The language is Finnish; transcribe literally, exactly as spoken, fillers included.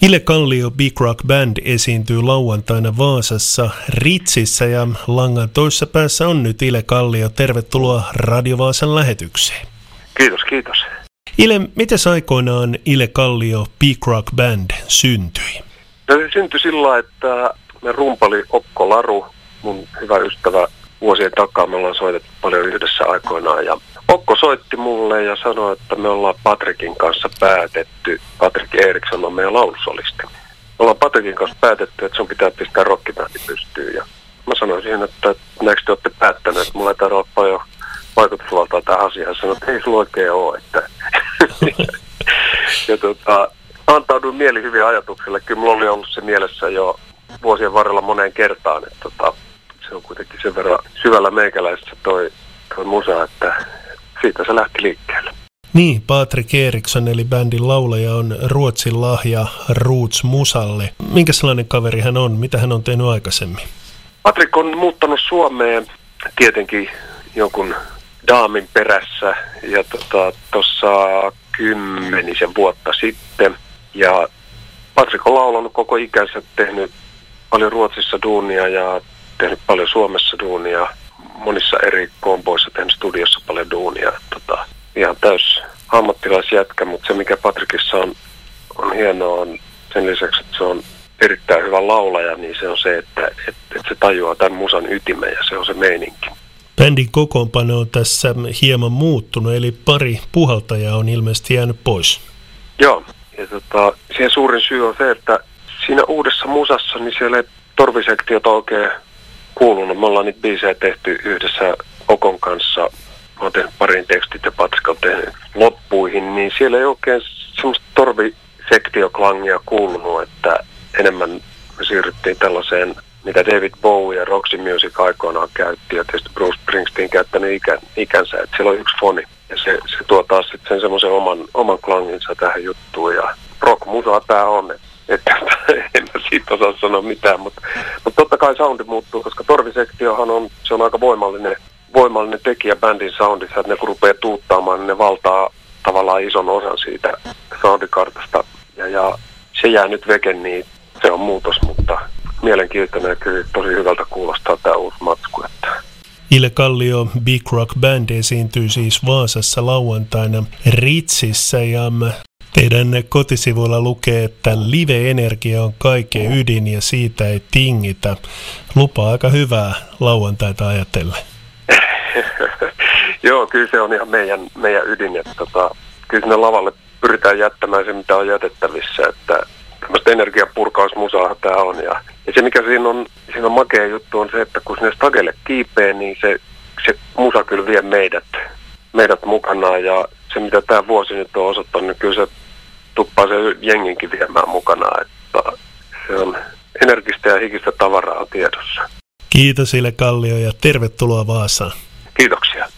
Ile Kallio Big Rock Band esiintyy lauantaina Vaasassa Ritsissä ja langan toisessa päässä on nyt Ile Kallio. Tervetuloa Radio Vaasan lähetykseen. Kiitos, kiitos. Ile, miten aikoinaan Ile Kallio Big Rock Band syntyi? No, se syntyi sillä, että me rumpali Okko Laru, mun hyvä ystävä vuosien takaa. Me ollaan soitettu paljon yhdessä aikoinaan ja Okko soitti mulle ja sanoi, että me ollaan Patrikin kanssa päätetty, Patrik Eriksson on meidän laulusolisti. Me ollaan Patrikin kanssa päätetty, että sun pitää pistää rockibändi pystyyn. Ja mä sanoin siihen, että näetkö te olette päättäneet, että mulla ei taida olla paljon vaikutusvaltaa tähän asiaan. Sanoin, että ei sulla oikein ole. Että ja tota, antauduin mielihyviä ajatuksille. Kyllä mulla oli ollut se mielessä jo vuosien varrella moneen kertaan, että tota, se on kuitenkin sen verran syvällä meikäläisessä toi, toi musa, että siitä se lähti liikkeelle. Niin, Patrik Eriksson eli bändin laulaja on Ruotsin lahja Roots musalle. Minkä sellainen kaveri hän on? Mitä hän on tehnyt aikaisemmin? Patrik on muuttanut Suomeen tietenkin jonkun daamin perässä ja tuossa tota, kymmenisen vuotta sitten. Ja Patrik on laulanut koko ikänsä, tehnyt paljon Ruotsissa duunia ja tehnyt paljon Suomessa duunia. Monissa eri komboissa tehnyt studiossa paljon duunia. Tota, ihan täys ammattilaisjätkä, mutta se mikä Patrikissa on, on hienoa on sen lisäksi, että se on erittäin hyvä laulaja, niin se on se, että, että, että se tajuaa tämän musan ytimen ja se on se meininki. Bändin kokoonpano on tässä hieman muuttunut, eli pari puhaltajaa on ilmeisesti jäänyt pois. Joo, ja tota, siihen suurin syy on se, että siinä uudessa musassa niin siellä ei torvisektiota oikein kuulunut. Me ollaan niitä biisejä tehty yhdessä Okon kanssa. Mä oon tehnyt parin tekstit ja Patrik on tehnyt loppuihin, niin siellä ei oikein semmoista torvisektioklangia kuulunut, että enemmän me siirryttiin tällaiseen, mitä David Bowie ja Roxy Music aikoinaan käytti ja tietysti Bruce Springsteen käyttänyt ikä, ikänsä, että siellä on yksi foni ja se, se tuo taas sitten sen semmoisen oman, oman klanginsa tähän juttuun ja rock-musaa tää on, että en mä siitä osaa sanoa mitään, mutta, mutta totta kai soundi muuttuu, koska torvisektiohan on, se on aika voimallinen, voimallinen tekijä bändin soundissa, että ne kun rupeaa tuuttaamaan, niin ne valtaa tavallaan ison osan siitä soundikartasta ja, ja se jää nyt veken, niin se on muutos, mutta mielenkiintoinen ja kyllä tosi hyvältä kuulostaa tämä uusi matsku. Että. Ile Kallio Big Rock Band esiintyy siis Vaasassa lauantaina Ritsissä ja teidän kotisivuilla lukee, että live-energia on kaiken ydin ja siitä ei tingitä. Lupaa aika hyvää lauantaita ajatellen. Joo, kyllä se on ihan meidän, meidän ydin. Että tota, kyllä sinne lavalle pyritään jättämään se, mitä on jätettävissä. Että tämmöistä energiapurkausmusaa tämä on. Ja, ja se, mikä siinä on, siinä on makea juttu, on se, että kun sinne stagelle kiipee, niin se, se musa kyllä vie meidät, meidät mukanaan. Ja se, mitä tämä vuosi nyt on osoittanut, niin kyllä se tuppaa se jenginkin viemään mukanaan. Että se on energistä ja hikistä tavaraa tiedossa. Kiitos Ile Kallio ja tervetuloa Vaasaan. Kiitoksia.